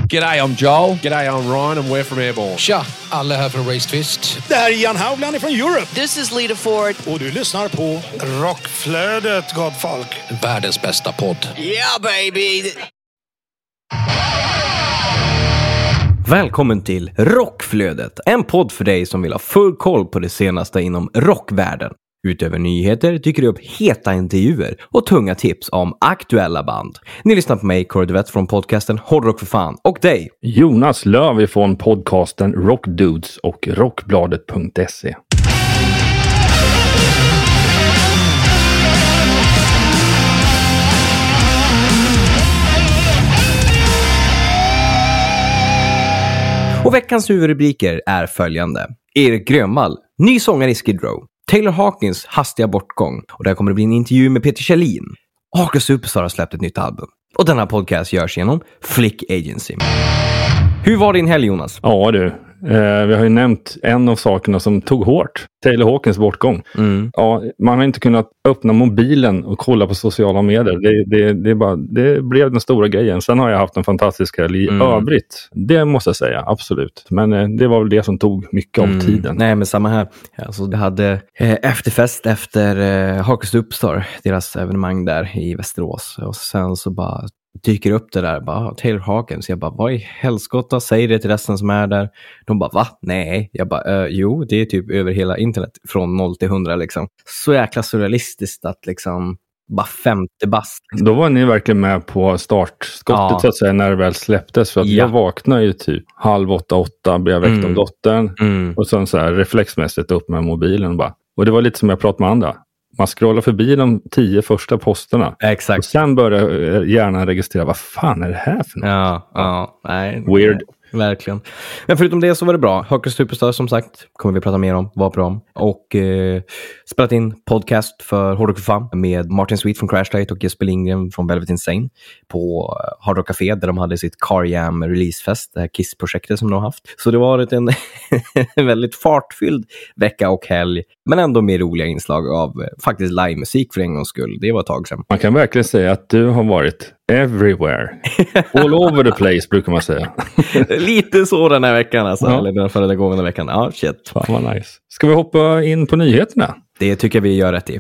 G'day, I'm Joel. G'day, I'm Ryan and we're from Airborne. Tja, alla här från Race Twist. Det här är Jan Haugland från Europe. This is Lita Ford. Och du lyssnar på Rockflödet, gott folk. Världens bästa podd. Yeah, baby! Välkommen till Rockflödet, en podd för dig som vill ha full koll på det senaste inom rockvärlden. Utöver nyheter dyker det upp heta intervjuer och tunga tips om aktuella band. Ni lyssnar på mig, Corey Duvett från podcasten Hårdrock för fan, och dig, Jonas Löv från podcasten Rockdudes och rockbladet.se. Och veckans huvudrubriker är följande: Erik Grönvall, ny sångare i Skid Row. Taylor Hawkins hastiga bortgång. Och där kommer det bli en intervju med Peter Kjellin. Haka Superstar har släppt ett nytt album. Och denna podcast görs genom Flick Agency. Hur var din helg, Jonas? Ja du, vi har ju nämnt en av sakerna som tog hårt. Taylor Hawkins bortgång. Ja, man har inte kunnat öppna mobilen och kolla på sociala medier. Det blev den stora grejen. Sen har jag haft en fantastisk helg i övrigt. Det måste jag säga, absolut. Men det var väl det som tog mycket av tiden. Nej, men samma här. Alltså, det hade efterfest efter Haka Superstar, deras evenemang där i Västerås. Och sen så bara dyker upp det där, bara Taylor Hawkins. Jag bara, vad i helskotta? Säger det till resten som är där. De bara, va? Nej. Jag bara, jo, det är typ över hela internet från 0 till 100 liksom. Så jäkla surrealistiskt att liksom bara 50 bast. Då var ni verkligen med på startskottet så att säga, när det väl släpptes. För att jag vaknade ju typ 7:30, blev jag väckt av dottern. Och sen så här reflexmässigt upp med mobilen bara. Och det var lite som jag pratade med andra. Man scrollar förbi de 10 första posterna. Exakt. Och sen börjar hjärnan registrera, vad fan är det här för något? Ja, nej. Weird. Verkligen. Men förutom det så var det bra. Haka Superstar, som sagt, kommer vi prata mer om. Var bra. Och spelat in podcast för Hårdrock för fan med Martin Sweet från Crash Diet och Jesper Lindgren från Velvet Insane på Hard Rock Café där de hade sitt Car Jam releasefest, det här Kiss-projektet som de har haft. Så det var en väldigt fartfylld vecka och helg, men ändå med roliga inslag av faktiskt livemusik för en gångs skull. Det var ett tag sedan. Man kan verkligen säga att du har varit everywhere. All over the place brukar man säga. Lite så den här veckan alltså. Eller den föregående veckan. Ja, shit. Fan vad nice. Ska vi hoppa in på nyheterna? Det tycker vi gör rätt i.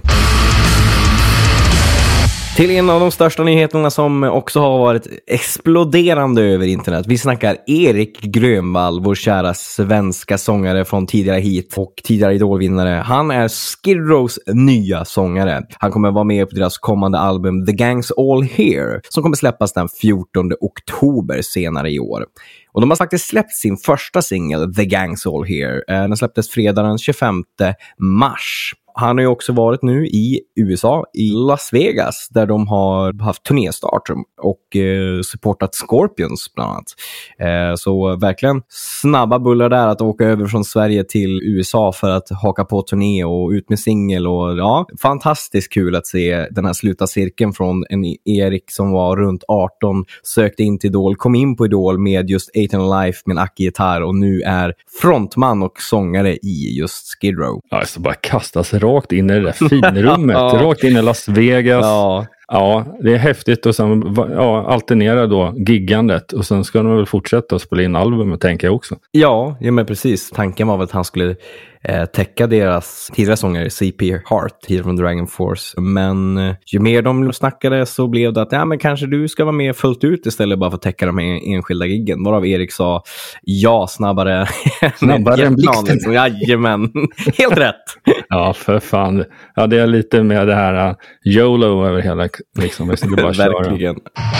Till en av de största nyheterna som också har varit exploderande över internet. Vi snackar Erik Grönvall, vår kära svenska sångare från tidigare hit och tidigare idolvinnare. Han är Skid Rows nya sångare. Han kommer vara med på deras kommande album The Gang's All Here, som kommer släppas den 14 oktober senare i år. Och de har faktiskt släppt sin första singel, The Gang's All Here. Den släpptes fredag den 25 mars. Han har ju också varit nu i USA, i Las Vegas, där de har haft turnéstart och supportat Scorpions bland annat. Så verkligen snabba bullar där att åka över från Sverige till USA för att haka på turné och ut med singel. Och ja, fantastiskt kul att se den här sluta cirkeln från en Erik som var runt 18, sökte in till Idol, kom in på Idol med just Eight and Life med en Aki-gitarr och nu är frontman och sångare i just Skid Row. Ja, så bara kastas rakt in i det där finrummet, rakt in i Las Vegas. Ja, det är häftigt och sen alternera då giggandet och sen ska de väl fortsätta att spela in albumet, tänker jag också. Ja, men precis. Tanken var väl att han skulle täcka deras tidigare sångare CP Heart, Heat from Dragon Force. Men ju mer de snackade så blev det att men kanske du ska vara med fullt ut istället bara för att täcka de enskilda giggen. Varav Erik sa snabbare än blixten. Jajamän, helt rätt. Ja, för fan. Ja, det är lite med det här YOLO över hela liksom. Jag ska bara verkligen.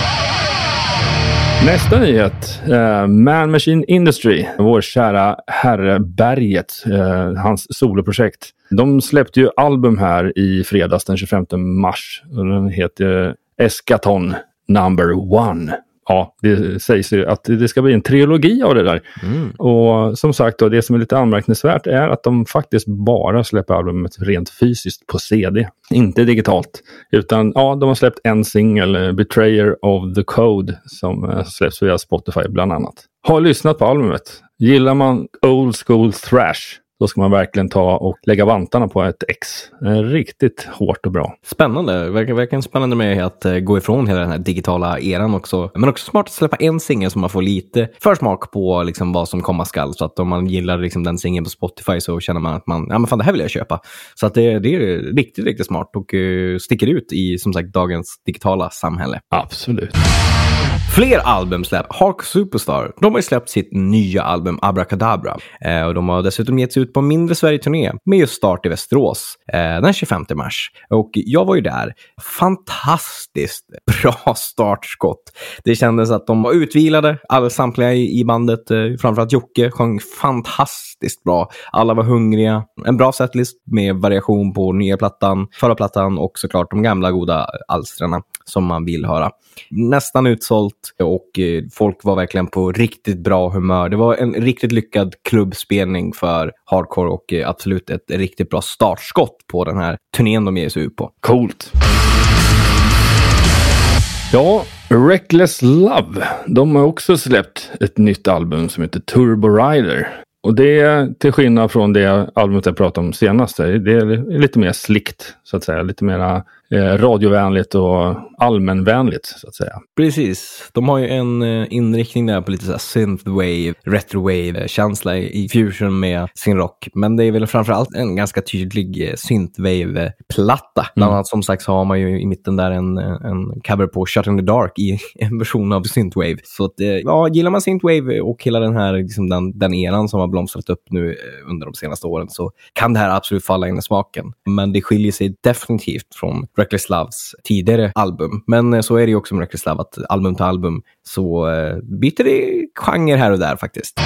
Nästa nyhet, Man Machine Industry, vår kära herre Berget, hans soloprojekt. De släppte ju album här i fredags den 25 mars och den heter Eskaton Number 1. Ja, det sägs ju att det ska bli en trilogi av det där. Och som sagt då, det som är lite anmärkningsvärt är att de faktiskt bara släpper albumet rent fysiskt på CD. Inte digitalt. Utan de har släppt en singel, Betrayer of the Code, som släpps via Spotify bland annat. Har lyssnat på albumet. Gillar man old school thrash, då ska man verkligen ta och lägga vantarna på ett X. Riktigt hårt och bra. Spännande. Verkligen spännande med att gå ifrån hela den här digitala eran också. Men också smart att släppa en singel som man får lite försmak på liksom vad som komma skall. Så att om man gillar liksom den singeln på Spotify så känner man att man, ja men fan, det här vill jag köpa. Så att det är riktigt, riktigt smart och sticker ut i som sagt dagens digitala samhälle. Absolut. Fler album släpp. Hardcore Superstar. De har ju släppt sitt nya album Abracadabra. Och de har dessutom getts ut på en mindre Sverige-turné med just start i Västerås den 25 mars. Och jag var ju där. Fantastiskt bra startskott. Det kändes att de var utvilade. Alla samtliga i bandet, framförallt Jocke, sjöng fantastiskt bra. Alla var hungriga. En bra setlist med variation på nya plattan, förra plattan och såklart de gamla goda alstrarna som man vill höra. Nästan utsålt och folk var verkligen på riktigt bra humör. Det var en riktigt lyckad klubbspelning för hardcore och absolut ett riktigt bra startskott på den här turnén de ger sig ut på. Coolt. Ja, Reckless Love. De har också släppt ett nytt album som heter Turbo Rider. Och det är till skillnad från det albumet jag pratade om senast. Det är lite mer slickt så att säga. Lite mer radiovänligt och allmänvänligt så att säga. Precis. De har ju en inriktning där på lite så här synthwave, retrowave-känsla i fusion med sin rock. Men det är väl framförallt en ganska tydlig synthwave-platta. Bland annat som sagt så har man ju i mitten där en cover på Shut in the Dark i en version av synthwave. Så att, ja, gillar man synthwave och hela den här liksom den eran som har blomstrat upp nu under de senaste åren så kan det här absolut falla in i smaken. Men det skiljer sig definitivt från Reckless Loves tidigare album. Men så är det ju också med Reckless Love att album till album så byter det genre här och där faktiskt.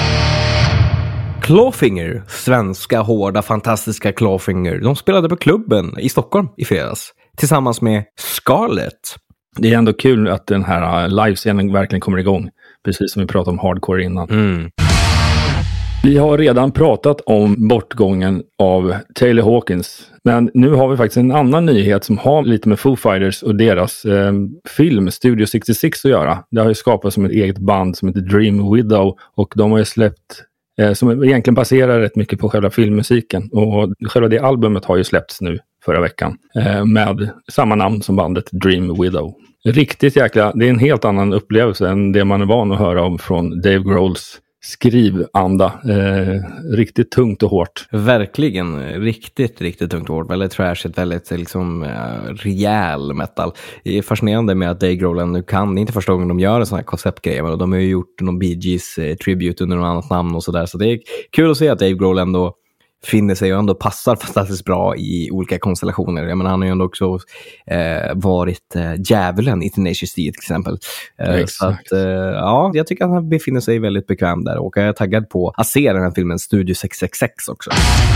Clawfinger, svenska hårda fantastiska Clawfinger. De spelade på klubben i Stockholm i fredags tillsammans med Scarlett. Det är ändå kul att den här livescenen verkligen kommer igång. Precis som vi pratade om hardcore innan. Vi har redan pratat om bortgången av Taylor Hawkins. Men nu har vi faktiskt en annan nyhet som har lite med Foo Fighters och deras film Studio 66 att göra. Det har ju skapats som ett eget band som heter Dream Widow. Och de har ju släppt, som egentligen baserar rätt mycket på själva filmmusiken. Och själva det albumet har ju släppts nu förra veckan. Med samma namn som bandet Dream Widow. Riktigt jäkla, det är en helt annan upplevelse än det man är van att höra om från Dave Grohls skrivanda. Riktigt tungt och hårt. Verkligen, riktigt tungt och hårt. Väldigt trashigt, väldigt liksom rejäl metal. Det är fascinerande med att Dave Grohl nu kan, det är inte första gången de gör en sån här konceptgrej, men de har ju gjort någon Bee Gees tribute under något annat namn och sådär. Så det är kul att se att Dave Grohl ändå finner sig och ändå passar fantastiskt bra i olika konstellationer. Jag menar, han har ju ändå också varit djävulen i Tenacious D till exempel. Så att, ja, jag tycker att han befinner sig väldigt bekväm där och jag är taggad på att se den här filmen Studio 666 också.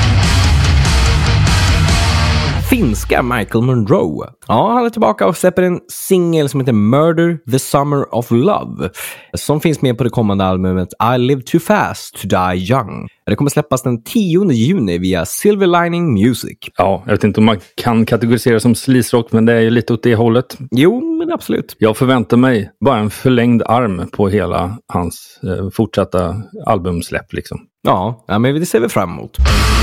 Finska Michael Monroe. Ja, han är tillbaka och släpper en singel som heter Murder the Summer of Love. Som finns med på det kommande albumet I Live Too Fast to Die Young. Det kommer släppas den 10 juni via Silver Lining Music. Ja, jag vet inte om man kan kategorisera som sleaze-rock, men det är ju lite åt det hållet. Jo, men absolut. Jag förväntar mig bara en förlängd arm på hela hans fortsatta albumsläpp liksom. Ja, men det ser vi fram emot.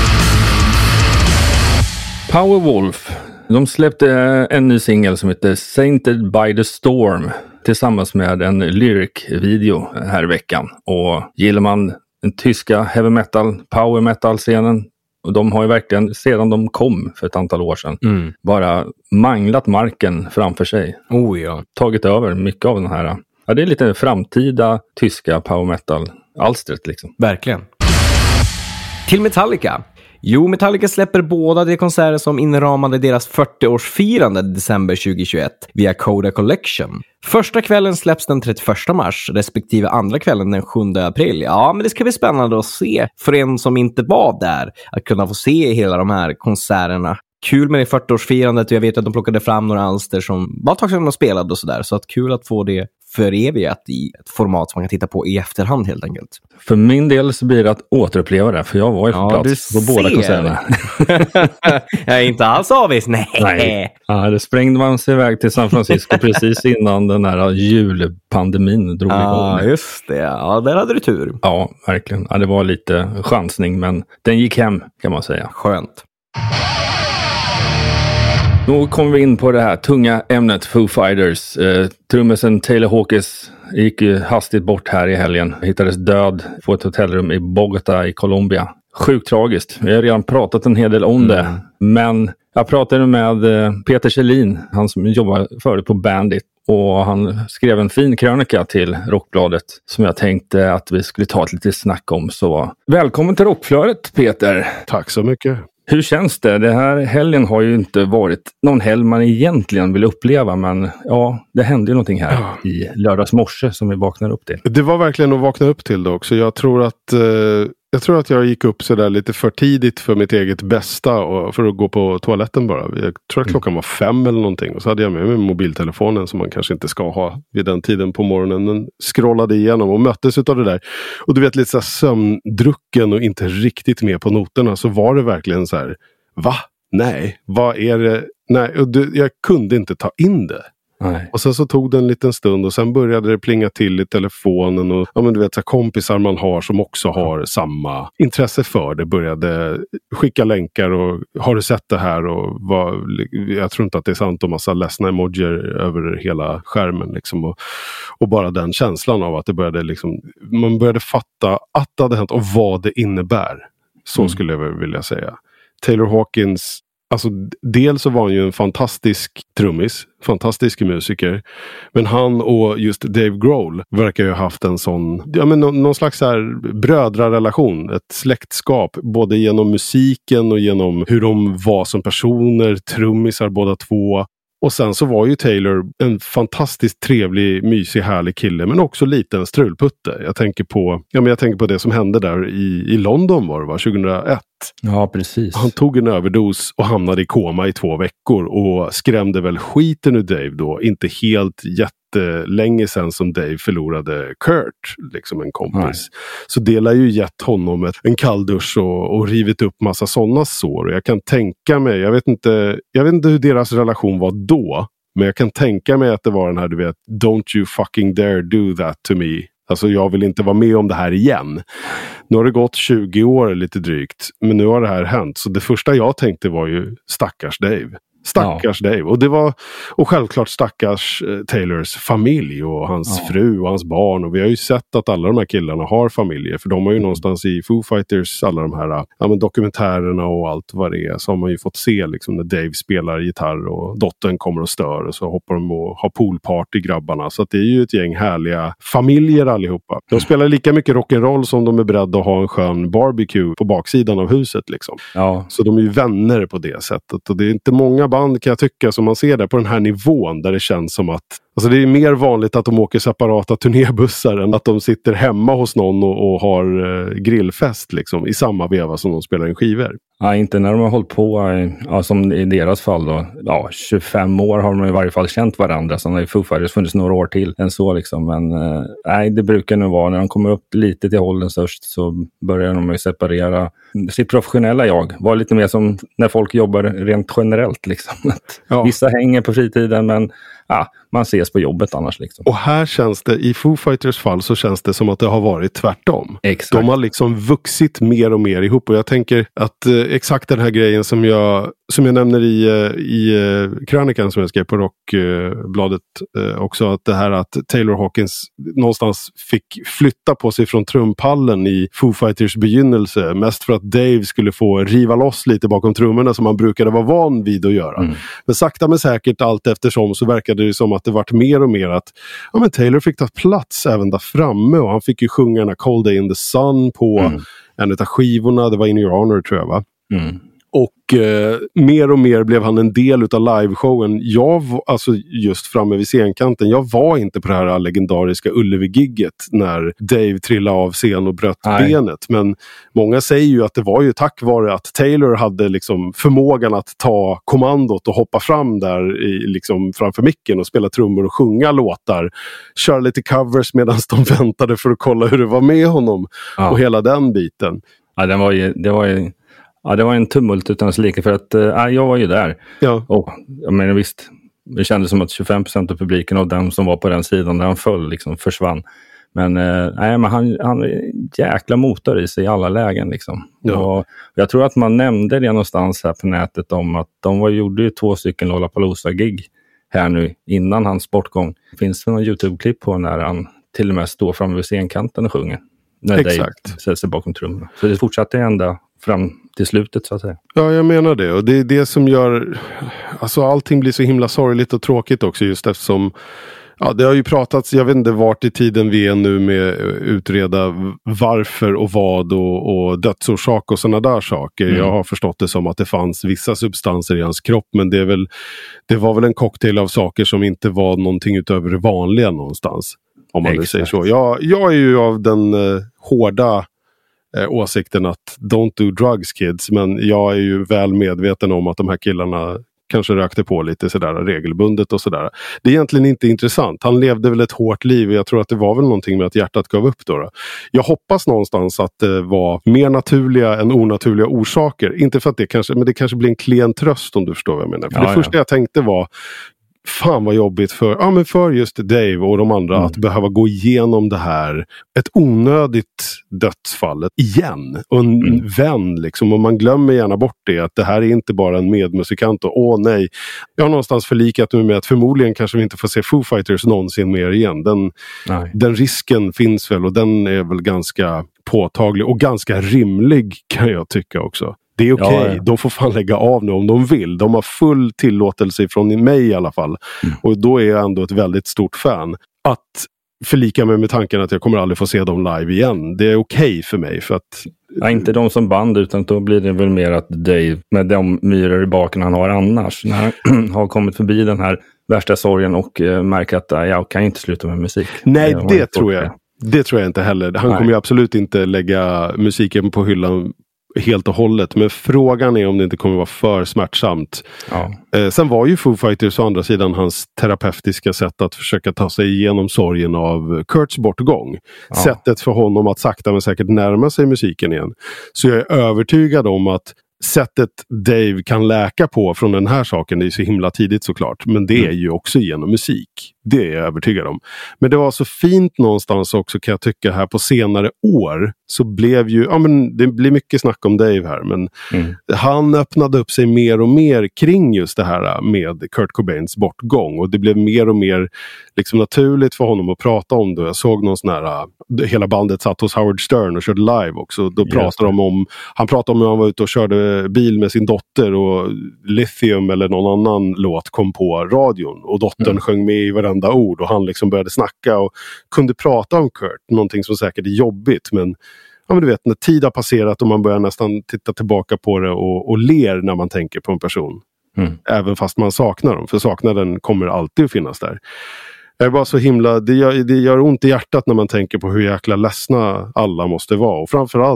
Powerwolf, de släppte en ny singel som heter Sainted by the Storm tillsammans med en lyric-video här i veckan. Och gillar man den tyska heavy metal, power metal-scenen, och de har ju verkligen, sedan de kom för ett antal år sedan, bara manglat marken framför sig. Oh ja. Tagit över mycket av den här, ja, det är lite framtida tyska power metal-alstret liksom. Verkligen. Till Metallica. Jo, Metallica släpper båda de konserter som inramade deras 40-årsfirande december 2021 via Coda Collection. Första kvällen släpps den 31 mars, respektive andra kvällen den 7 april. Ja, men det ska bli spännande att se för en som inte var där, att kunna få se hela de här konserterna kul med det 40-årsfirandet. Jag vet att de plockade fram några alster som var ett tag sedan de spelade och sådär. Så att kul att få det förevigat i ett format som man kan titta på i efterhand helt enkelt. För min del så blir det att återuppleva det, för jag var ju på plats på båda konserterna. Jag är inte alls avis, nej. Ja, det sprängde man sig iväg till San Francisco precis innan den här julpandemin drog igång. Ja, just det. Ja, där hade du tur. Ja, verkligen. Ja, det var lite chansning, men den gick hem kan man säga. Skönt. Då kommer vi in på det här tunga ämnet Foo Fighters. Trummisen Taylor Hawkins gick ju hastigt bort här i helgen. Hittades död på ett hotellrum i Bogotá i Colombia. Sjukt tragiskt. Vi har redan pratat en hel del om det. Men jag pratade med Peter Kjellin, han som jobbar förut på Bandit. Och han skrev en fin krönika till Rockbladet som jag tänkte att vi skulle ta ett litet snack om. Så välkommen till Rockflödet, Peter. Tack så mycket. Hur känns det? Det här helgen har ju inte varit någon helg man egentligen vill uppleva, men ja, det hände ju någonting här i lördags morse som vi vaknade upp till. Det var verkligen att vakna upp till det också. Jag tror att jag gick upp så där lite för tidigt för mitt eget bästa och för att gå på toaletten bara. Jag tror att klockan var 5 eller någonting. Och så hade jag med mig mobiltelefonen som man kanske inte ska ha vid den tiden på morgonen. Den scrollade igenom och möttes utav det där. Och du vet, lite så här sömndrucken och inte riktigt med på noterna. Så var det verkligen så här, va? Nej, vad är det? Nej, och jag kunde inte ta in det. Nej. Och sen så tog det en liten stund och sen började det plinga till i telefonen och ja, men du vet, så här, kompisar man har som också har samma intresse för det började skicka länkar och har du sett det här och jag tror inte att det är sant, och massa ledsna emojier över hela skärmen liksom, och bara den känslan av att det började liksom, man började fatta att det hade hänt och vad det innebär. Så skulle jag vilja säga. Taylor Hawkins, alltså dels så var han ju en fantastisk trummis, fantastisk musiker. Men han och just Dave Grohl verkar ju ha haft en sån, ja men någon slags så här brödrarelation, ett släktskap, både genom musiken och genom hur de var som personer, trummisar båda två. Och sen så var ju Taylor en fantastiskt trevlig, mysig, härlig kille, men också lite en strulputte. Jag tänker på det som hände där i London var det 2001. Ja, precis. Han tog en överdos och hamnade i koma i 2 veckor och skrämde väl skiten ur Dave då. Inte helt jättelänge sedan som Dave förlorade Kurt, liksom en kompis. Nej. Så det har ju gett honom en kalldusch och rivit upp massa sådana sår. Och jag kan tänka mig, jag vet inte hur deras relation var då, men jag kan tänka mig att det var den här, du vet, don't you fucking dare do that to me. Alltså jag vill inte vara med om det här igen. Nu har det gått 20 år lite drygt. Men nu har det här hänt. Så det första jag tänkte var ju stackars Dave. Stackars Dave. Och självklart stackars Taylors familj och hans fru och hans barn. Och vi har ju sett att alla de här killarna har familjer. För de har ju någonstans i Foo Fighters, alla de här dokumentärerna och allt vad det är. Så har man ju fått se liksom, när Dave spelar gitarr och dottern kommer och stör. Och så hoppar de och har poolparty, grabbarna. Så att det är ju ett gäng härliga familjer allihopa. De spelar lika mycket rock'n'roll som de är beredda att ha en skön barbecue på baksidan av huset liksom. Ja. Så de är ju vänner på det sättet. Och det är inte många band kan jag tycka som man ser det på den här nivån där det känns som att alltså det är mer vanligt att de åker separata turnébussar än att de sitter hemma hos någon och har grillfest liksom, i samma veva som de spelar in skivor. Ja, inte när de har hållit på, som i deras fall då, 25 år har de i varje fall känt varandra. Sen har ju Foo Fighters funnits några år till än så liksom. Men nej, det brukar nu vara när de kommer upp lite till åldern först så börjar de ju separera sitt professionella jag. Var lite mer som när folk jobbar rent generellt liksom. Ja. Vissa hänger på fritiden men man ses på jobbet annars liksom. Och här känns det, i Foo Fighters fall så känns det som att det har varit tvärtom. Exakt. De har liksom vuxit mer och mer ihop och jag tänker att exakt den här grejen som jag nämner i krönikan som jag skrev på Rockbladet också, att det här att Taylor Hawkins någonstans fick flytta på sig från trumpallen i Foo Fighters begynnelse, mest för att Dave skulle få riva loss lite bakom trummorna som han brukade vara van vid att göra. Men sakta men säkert allt eftersom så verkade det som att det vart mer och mer att men Taylor fick ta plats även där framme och han fick ju sjunga Cold Day in the Sun på en av skivorna, det var In Your Honor tror jag va? Och mer och mer blev han en del utav liveshowen. Alltså just framme vid scenkanten, jag var inte på det här legendariska Ullevi-gigget när Dave trillade av scen och bröt benet. Men många säger ju att det var ju tack vare att Taylor hade liksom förmågan att ta kommandot och hoppa fram där liksom framför micken och spela trummor och sjunga låtar. Köra lite covers medan de väntade för att kolla hur det var med honom. Och hela den biten. Ja, det var en tumult utan dess like, för att jag var ju där. Ja. Och jag menar visst, det kändes som att 25% av publiken och den som var på den sidan där han föll liksom försvann. Men, men han är jäkla motor i sig i alla lägen liksom. Ja. Och jag tror att man nämnde det någonstans här på nätet om att gjorde ju 2 stycken Lollapalooza-gig här nu innan hans bortgång. Finns det någon YouTube-klipp på när han till och med står framme vid scenkanten och sjunger? När Dave sätter sig bakom trummorna. Så det fortsatte ända fram till slutet så att säga. Ja, jag menar det. Och det är det som gör... Alltså allting blir så himla sorgligt och tråkigt också, just eftersom... Ja, det har ju pratats, jag vet inte vart i tiden vi är nu med utreda varför och vad och dödsorsak och sådana där saker. Jag har förstått det som att det fanns vissa substanser i hans kropp, men det var väl en cocktail av saker som inte var någonting utöver det vanliga någonstans. Om man vill säga så. Jag är ju av den hårda åsikten att don't do drugs kids, men jag är ju väl medveten om att de här killarna kanske rökte på lite sådär regelbundet och sådär. Det är egentligen inte intressant. Han levde väl ett hårt liv och jag tror att det var väl någonting med att hjärtat gav upp då. Jag hoppas någonstans att det var mer naturliga än onaturliga orsaker. Inte för att det kanske, men det kanske blir en klen tröst om du förstår vad jag menar. För det första jag tänkte var fan vad jobbigt för just Dave och de andra att behöva gå igenom det här, ett onödigt dödsfallet igen och en vän liksom, och man glömmer gärna bort det, att det här är inte bara en medmusikant och nej, jag har någonstans förlikat mig med att förmodligen kanske vi inte får se Foo Fighters någonsin mer igen. Den risken finns väl, och den är väl ganska påtaglig och ganska rimlig kan jag tycka också. Det är okej. De får fan lägga av nu om de vill. De har full tillåtelse från mig i alla fall. Och då är jag ändå ett väldigt stort fan. Att förlika mig med tanken att jag kommer aldrig få se dem live igen. Det är okej för mig. För att... Ja, inte de som band, utan då blir det väl mer att Dave med de myror i baken han har annars, när han har kommit förbi den här värsta sorgen och märker att jag kan inte sluta med musik. Nej, det tror jag. Det tror jag inte heller. Han kommer ju absolut inte lägga musiken på hyllan helt och hållet, men frågan är om det inte kommer vara för smärtsamt. Sen var ju Foo Fighters å andra sidan hans terapeutiska sätt att försöka ta sig igenom sorgen av Kurts bortgång. Sättet för honom att sakta men säkert närma sig musiken igen. Så jag är övertygad om att sättet Dave kan läka på från den här saken, det är så himla tidigt såklart, men det är ju också genom musik. Det är jag övertygad om. Men det var så fint någonstans också, kan jag tycka, här på senare år så blev ju, det blir mycket snack om Dave här, men han öppnade upp sig mer och mer kring just det här med Kurt Cobains bortgång, och det blev mer och mer liksom naturligt för honom att prata om det. Jag såg någon sån här, hela bandet satt hos Howard Stern och körde live också. Då pratade de om, han pratade om hur han var ute och körde bil med sin dotter och Lithium eller någon annan låt kom på radion och dottern sjöng med i varenda ord och han liksom började snacka och kunde prata om Kurt, någonting som säkert är jobbigt, men du vet, när tid har passerat och man börjar nästan titta tillbaka på det och ler när man tänker på en person. Även fast man saknar dem, för saknaden kommer alltid att finnas där. Jag är bara så himla, det gör ont i hjärtat när man tänker på hur jäkla ledsna alla måste vara, och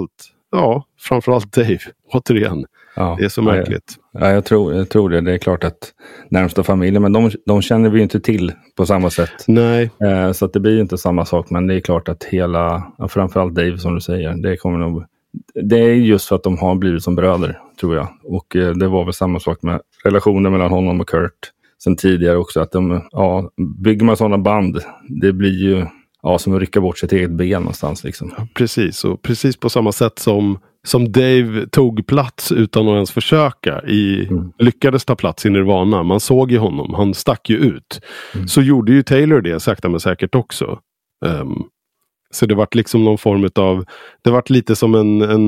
framförallt Dave, återigen. Det är så märkligt. Ja, jag tror det. Det är klart att närmsta familjen, men de känner vi ju inte till på samma sätt. Nej. Så att det blir ju inte samma sak, men det är klart att framförallt Dave som du säger, det är just för att de har blivit som bröder, tror jag. Och det var väl samma sak med relationen mellan honom och Kurt sen tidigare också, att bygger man sådana band, det blir ju som att rycka bort sitt eget ben någonstans liksom. Ja, precis, och precis på samma sätt som Dave tog plats utan att ens försöka lyckades ta plats i Nirvana. Man såg ju honom, han stack ju ut. Så gjorde ju Taylor det sakta men säkert också. Så det vart liksom någon form av, det vart lite som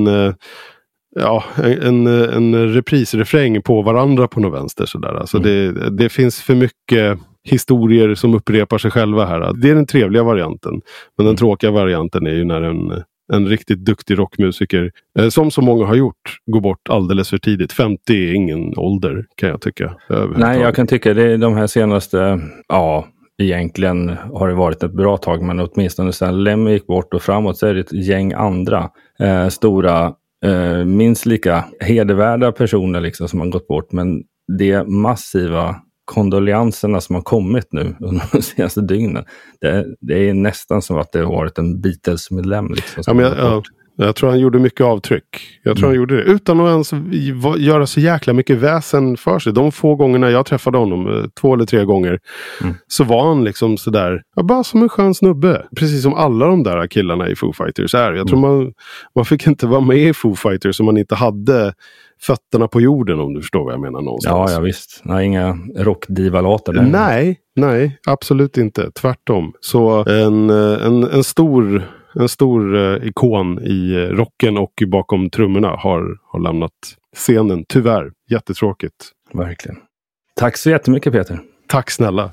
en reprisrefräng på varandra på något vänster sådär. Alltså det finns för mycket historier som upprepar sig själva här. Det är den trevliga varianten. Men den tråkiga varianten är ju när en riktigt duktig rockmusiker, som så många har gjort, går bort alldeles för tidigt. 50 är ingen ålder, kan jag tycka. Nej, jag kan tycka det är de här senaste, egentligen har det varit ett bra tag, men åtminstone sen Lemmy gick bort och framåt så är det ett gäng andra stora, minst lika hedervärda personer liksom som har gått bort, men det massiva kondolenserna som har kommit nu under de senaste dygnen, det är nästan som att det har varit en Beatles-medlem liksom, jag tror han gjorde mycket avtryck. Jag tror han gjorde det utan att ens göra så jäkla mycket väsen för sig. De få gångerna jag träffade honom, 2 eller 3 gånger, så var han liksom sådär, bara som en skön snubbe. Precis som alla de där killarna i Foo Fighters är. Jag tror man fick inte vara med i Foo Fighters om man inte hade fötterna på jorden, om du förstår vad jag menar någonstans. Ja, visst. Nej, inga rockdivalater där. Nej, absolut inte. Tvärtom. Så en stor ikon i rocken och bakom trummorna har lämnat scenen. Tyvärr. Jättetråkigt. Verkligen. Tack så jättemycket, Peter. Tack snälla.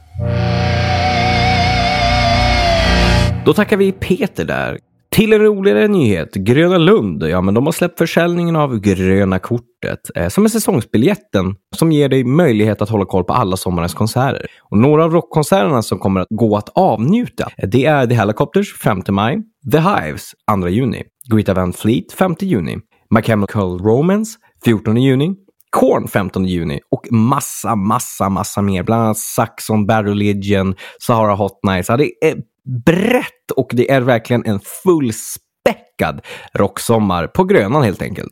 Då tackar vi Peter där. Till en roligare nyhet, Gröna Lund, men de har släppt försäljningen av Gröna kortet som är säsongsbiljetten som ger dig möjlighet att hålla koll på alla sommarens konserter. Och några av rockkonserterna som kommer att gå att avnjuta, det är The Helicopters 5 maj, The Hives 2 juni, Greta Van Fleet 5 juni, My Chemical Romance 14 juni, Korn 15 juni och massa mer, bland annat Saxon, Bad Religion, Sahara Hot Nights. Ja, det är brett och det är verkligen en fullspäckad rocksommar på Grönan helt enkelt.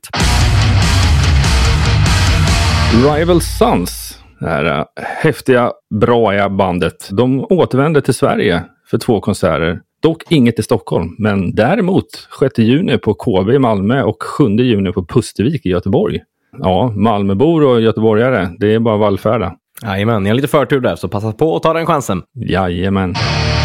Rival Sons, det här häftiga, bra bandet, de återvände till Sverige för 2 konserter. Dock inget i Stockholm, men däremot 6 juni på KB i Malmö och 7 juni på Pustervik i Göteborg. Ja, Malmöbor och göteborgare, det är bara vallfärda. Jajamän, jag har lite förtur där, så passa på att ta den chansen. Jajamän.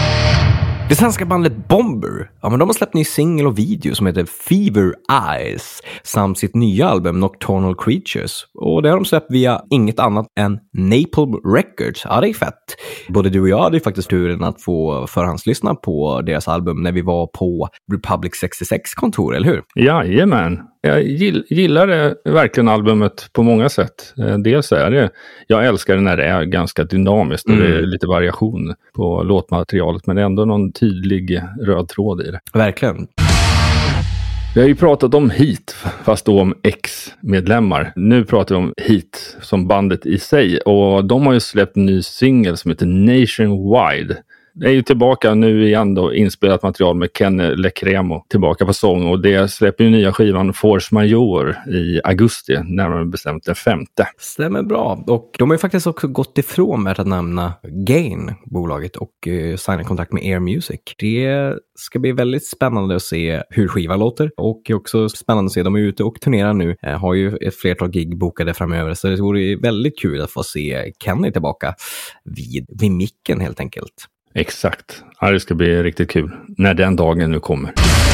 Det svenska bandet Bomber, men de har släppt ny singel och video som heter Fever Eyes samt sitt nya album Nocturnal Creatures. Och det har de släppt via inget annat än Napalm Records. Ja, det är fett. Både du och jag hade ju faktiskt turen att få förhandslyssna på deras album när vi var på Republic 66-kontor, eller hur? Jajamän. Jag gillar det verkligen albumet på många sätt. Dels är det, jag älskar det när det är ganska dynamiskt och det är lite variation på låtmaterialet, men det är ändå någon tydlig röd tråd i det. Verkligen. Vi har ju pratat om Heat, fast då om ex-medlemmar. Nu pratar vi om Heat som bandet i sig, och de har ju släppt en ny singel som heter Nationwide. Det är ju tillbaka nu igen då, inspelat material med Kenny Lecremo tillbaka på sång, och det släpper ju nya skivan Force Majeure i augusti, närmare bestämt den 5. Stämmer bra, och de har ju faktiskt också gått ifrån med att nämna Gain, bolaget, och signa kontrakt med Air Music. Det ska bli väldigt spännande att se hur skivan låter, och också spännande att se, de är ute och turnerar nu, har ju ett flertal gig bokade framöver, så det vore väldigt kul att få se Kenny tillbaka vid micken helt enkelt. Exakt. Ja, det ska bli riktigt kul när den dagen nu kommer.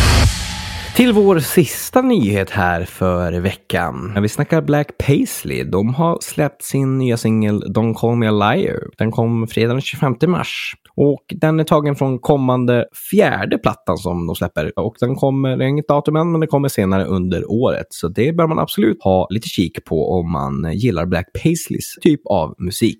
Till vår sista nyhet här för veckan. När vi snackar Black Paisley, de har släppt sin nya singel Don't Call Me A Liar. Den kom fredag den 25 mars. Och den är tagen från kommande 4:e plattan som de släpper. Och den kommer, det är inget datum än, men det kommer senare under året. Så det bör man absolut ha lite kik på om man gillar Black Paisleys typ av musik.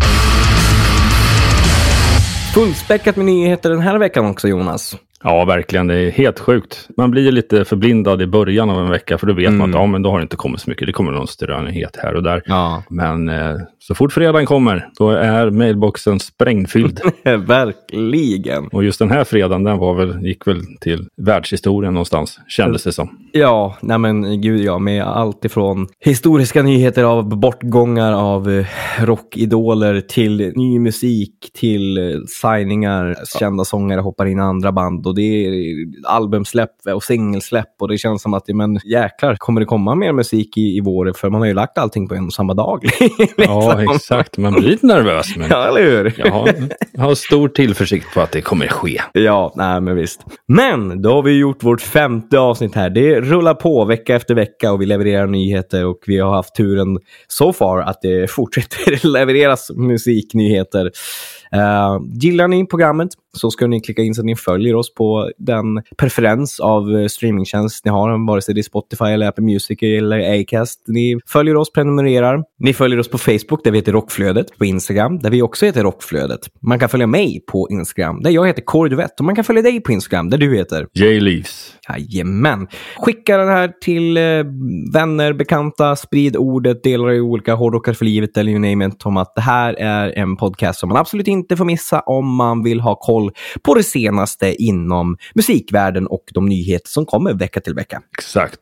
Fullspäckat med nyheter den här veckan också, Jonas. Ja, verkligen. Det är helt sjukt. Man blir lite förblindad i början av en vecka, för då vet man att men då har det inte kommit så mycket. Det kommer någon strönighet här och där. Ja. Men så fort fredagen kommer, då är mailboxen sprängfylld. Verkligen. Och just den här fredagen, den gick väl till världshistorien någonstans, kändes det som. Ja, nej men gud ja, med allt ifrån historiska nyheter av bortgångar av rockidoler till ny musik, till signingar, kända sångare hoppar in i andra band, och det är albumsläpp och singelsläpp, och det känns som att men jäklar, kommer det komma mer musik i vår, för man har ju lagt allting på en och samma dag. Ja, exakt. Man blir lite nervös, men ja, eller hur? Jag har stor tillförsikt på att det kommer ske. Ja, nej men visst. Men då har vi gjort vårt 5:e avsnitt här. Det rullar på vecka efter vecka och vi levererar nyheter, och vi har haft turen so far att det fortsätter levereras musiknyheter. Gillar ni programmet så ska ni klicka in så att ni följer oss på den preferens av streamingtjänst ni har, vare sig det är Spotify eller Apple Music eller Acast. Ni följer oss, prenumererar. Ni följer oss på Facebook där vi heter Rockflödet, på Instagram där vi också heter Rockflödet. Man kan följa mig på Instagram där jag heter Korduvett, och man kan följa dig på Instagram där du heter J-Leaves. Jajamän. Skicka den här till vänner, bekanta, sprid ordet, dela i olika hårdrockar för livet eller you name it, om att det här är en podcast som man absolut inte får missa om man vill ha koll på det senaste inom musikvärlden och de nyheter som kommer vecka till vecka. Exakt.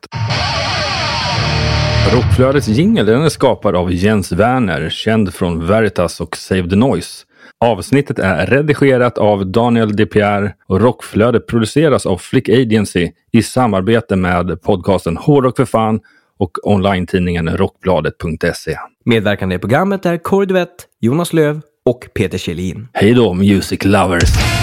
Rockflödets jingle, den är skapad av Jens Werner, känd från Veritas och Save the Noise. Avsnittet är redigerat av Daniel DePierre och Rockflödet produceras av Flick Agency i samarbete med podcasten Hårdrock för fan och online-tidningen rockbladet.se. Medverkande i programmet är Korduvett, Jonas Löv och Peter Kjellin. Hej då, music lovers!